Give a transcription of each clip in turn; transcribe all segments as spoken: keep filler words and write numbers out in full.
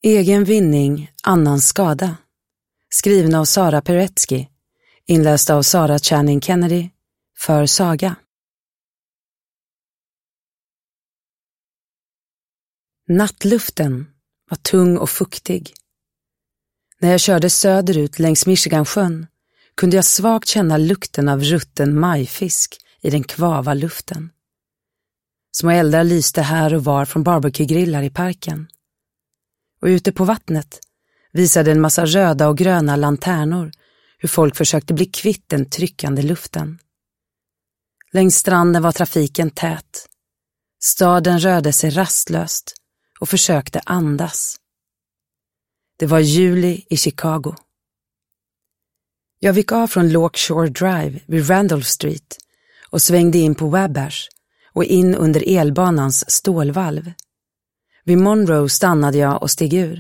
Egen vinning, annans skada. Skriven av Sara Peretsky. Inläst av Sara Channing Kennedy. För Saga. Nattluften var tung och fuktig. När jag körde söderut längs Michigansjön kunde jag svagt känna lukten av rutten majfisk i den kvava luften. Små eldar lyste här och var från barbecue-grillar i parken. Och ute på vattnet visade en massa röda och gröna lanternor hur folk försökte bli kvitt den tryckande luften. Längs stranden var trafiken tät. Staden rörde sig rastlöst och försökte andas. Det var juli i Chicago. Jag gick av från Lakeshore Drive vid Randolph Street och svängde in på Wabash och in under elbanans stålvalv. Vid Monroe stannade jag och steg ur.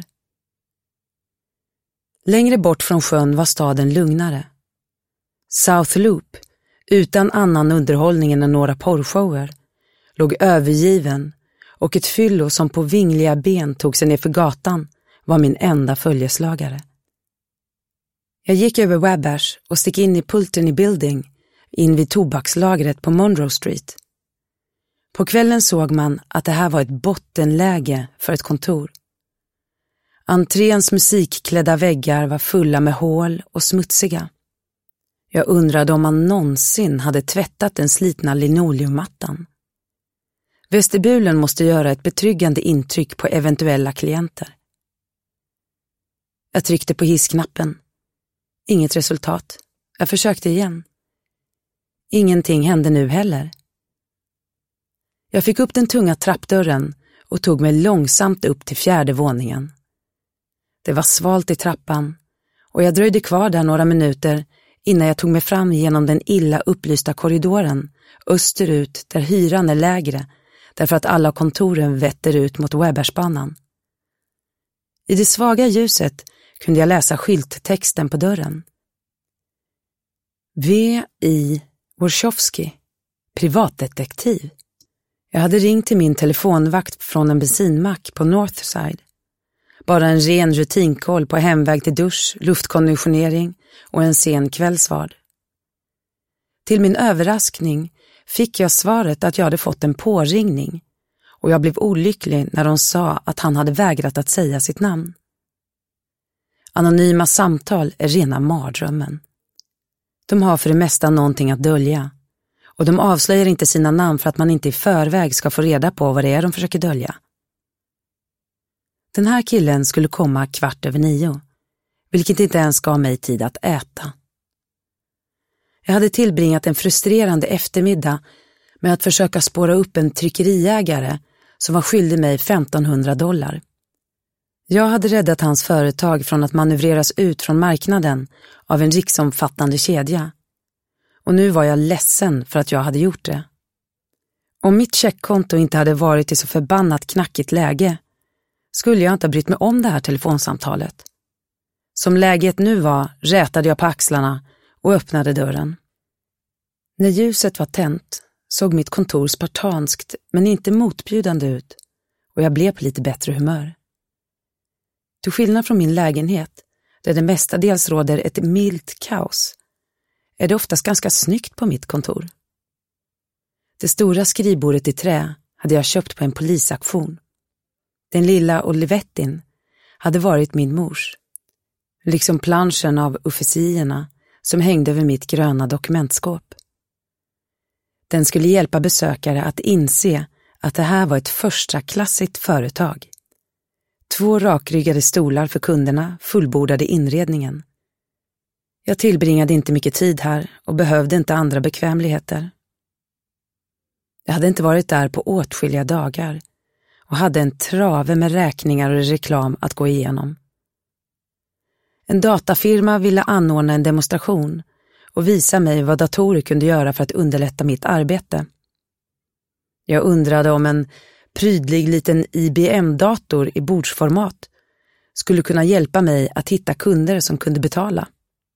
Längre bort från sjön var staden lugnare. South Loop, utan annan underhållning än några porrshower, låg övergiven och ett fyllo som på vingliga ben tog sig ner för gatan var min enda följeslagare. Jag gick över Wabash och stick in i Pulteney Building in vid tobakslagret på Monroe Street. På kvällen såg man att det här var ett bottenläge för ett kontor. Entréns musikklädda väggar var fulla med hål och smutsiga. Jag undrade om man någonsin hade tvättat den slitna linoleummattan. Vestibulen måste göra ett betryggande intryck på eventuella klienter. Jag tryckte på hissknappen. Inget resultat. Jag försökte igen. Ingenting hände nu heller. Jag fick upp den tunga trappdörren och tog mig långsamt upp till fjärde våningen. Det var svalt i trappan och jag dröjde kvar där några minuter innan jag tog mig fram genom den illa upplysta korridoren österut där hyran är lägre därför att alla kontoren vetter ut mot Webbersbanan. I det svaga ljuset kunde jag läsa skylttexten på dörren. V I Warshawski, privatdetektiv. Jag hade ringt till min telefonvakt från en bensinmack på Northside. Bara en ren rutinkoll på hemväg till dusch, luftkonditionering och en sen kvällsvard. Till min överraskning fick jag svaret att jag hade fått en påringning och jag blev olycklig när de sa att han hade vägrat att säga sitt namn. Anonyma samtal är rena mardrömmen. De har för det mesta någonting att dölja och de avslöjar inte sina namn för att man inte i förväg ska få reda på vad det är de försöker dölja. Den här killen skulle komma kvart över nio, vilket inte ens gav mig tid att äta. Jag hade tillbringat en frustrerande eftermiddag med att försöka spåra upp en tryckeriägare som var skyldig mig femtonhundra dollar. Jag hade räddat hans företag från att manövreras ut från marknaden av en riksomfattande kedja. Och nu var jag ledsen för att jag hade gjort det. Om mitt checkkonto inte hade varit i så förbannat knackigt läge skulle jag inte ha brytt mig om det här telefonsamtalet. Som läget nu var rätade jag på axlarna och öppnade dörren. När ljuset var tänt såg mitt kontor spartanskt men inte motbjudande ut och jag blev på lite bättre humör. Till skillnad från min lägenhet, där det mestadels råder ett milt kaos, är det oftast ganska snyggt på mitt kontor. Det stora skrivbordet i trä hade jag köpt på en polisaktion. Den lilla Olivettin hade varit min mors, liksom planschen av officierna som hängde över mitt gröna dokumentskåp. Den skulle hjälpa besökare att inse att det här var ett första klassigt företag. Två rakryggade stolar för kunderna fullbordade inredningen. Jag tillbringade inte mycket tid här och behövde inte andra bekvämligheter. Jag hade inte varit där på åtskilliga dagar och hade en trave med räkningar och reklam att gå igenom. En datafirma ville anordna en demonstration och visa mig vad datorer kunde göra för att underlätta mitt arbete. Jag undrade om en prydlig liten I B M-dator i bordsformat skulle kunna hjälpa mig att hitta kunder som kunde betala.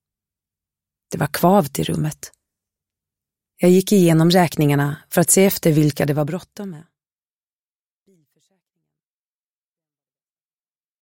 Det var kvavt i rummet. Jag gick igenom räkningarna för att se efter vilka det var bråttom med.